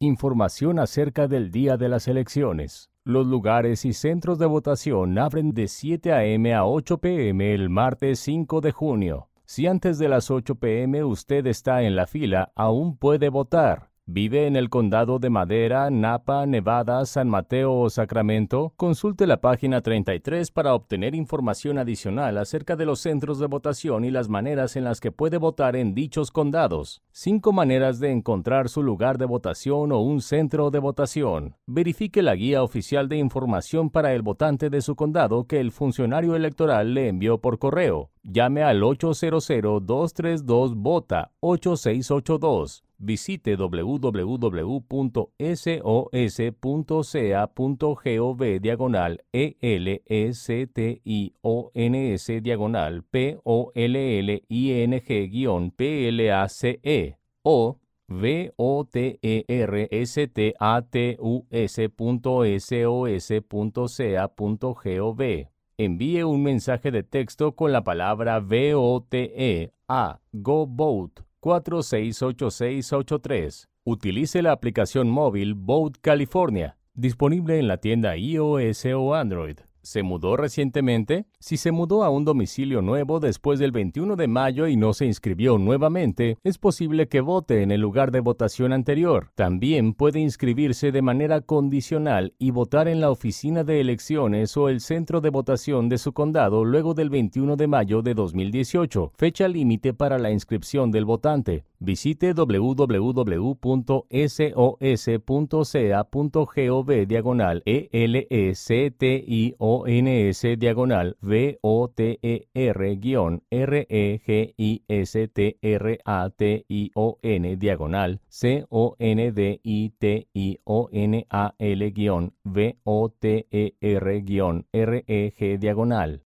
Información acerca del día de las elecciones. Los lugares y centros de votación abren de 7 a.m. a 8 p.m. el martes 5 de junio. Si antes de las 8 p.m. usted está en la fila, aún puede votar. ¿Vive en el condado de Madera, Napa, Nevada, San Mateo o Sacramento? Consulte la página 33 para obtener información adicional acerca de los centros de votación y las maneras en las que puede votar en dichos condados. 5 maneras de encontrar su lugar de votación o un centro de votación. Verifique la guía oficial de información para el votante de su condado que el funcionario electoral le envió por correo. Llame al 800-232-VOTA 8682. Visite www.sos.gov/ELSTIONSPOLLING-PLACE o voterstatus.sos.gov. Envíe un mensaje de texto con la palabra VOTE a GoVote 468683. Utilice la aplicación móvil Vote California, disponible en la tienda iOS o Android. ¿Se mudó recientemente? Si se mudó a un domicilio nuevo después del 21 de mayo y no se inscribió nuevamente, es posible que vote en el lugar de votación anterior. También puede inscribirse de manera condicional y votar en la oficina de elecciones o el centro de votación de su condado luego del 21 de mayo de 2018, fecha límite para la inscripción del votante. Visite www.sos.gov/VOTERGION-REGISTRATIONAL-CONDITIONAL